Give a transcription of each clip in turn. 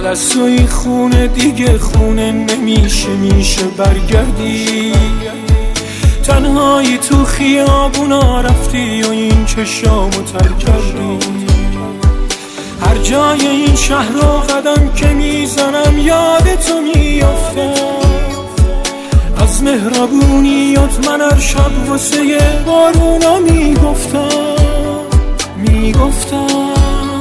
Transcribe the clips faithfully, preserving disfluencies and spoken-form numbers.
از توی خونه دیگه خونه نمیشه، میشه برگردی. تنهایی تو خیابونا رفتی و این چشامو تر کردی. هر جای این شهر رو قدم که میزنم یاد تو میافتم. از مهربونیات من هر شب واسه بارونا میگفتم میگفتم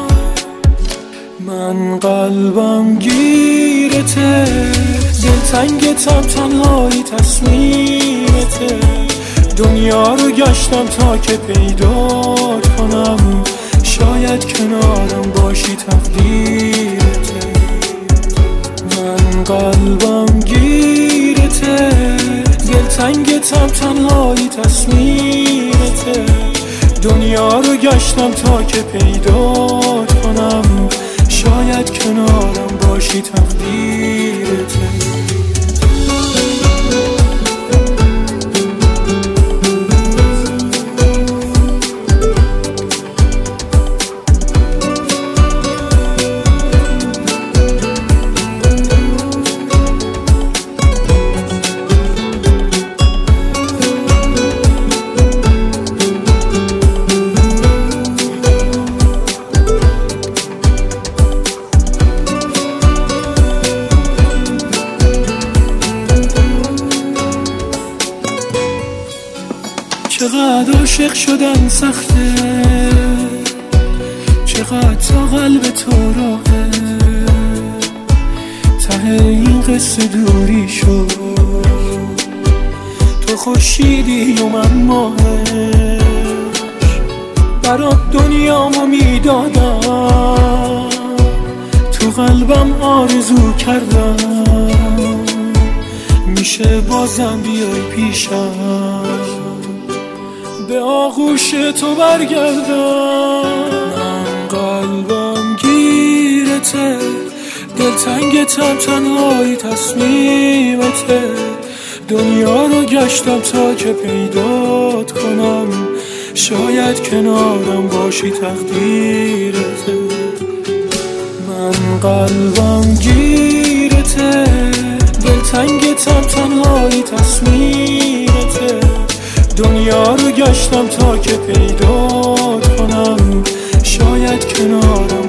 من قلبم گیرته، دلتنگتم تنهایی تصمیمته. دنیا رو گشتم تا که پیدات کنم، شاید کنارم باشی تقدیرته. من قلبم گیرته، دلتنگتم تنهایی تصمیمته. دنیا رو گشتم تا که پیدات کنم، شاید کنارم باشی تقدیرته. چقدر عاشق شدن سخته، چقدر تا قلب تو راهه. ته این قصه دوری شد، تو خورشیدی و من ماهش. برات دنیامو میدادم، تو قلبم آرزو کردم. میشه بازم بیای پیشم، به آغوش تو برگردم. من قلبم گیرته، دلتنگتم تنهایی تصمیمته. دنیا رو گشتم تا که پیدات کنم، شاید کنارم باشی تقدیرته. من قلبم گیرته، دلتنگتم تنهایی تصمیمته. دنیا رو گشتم تا که پیدات کنم، شاید کنارم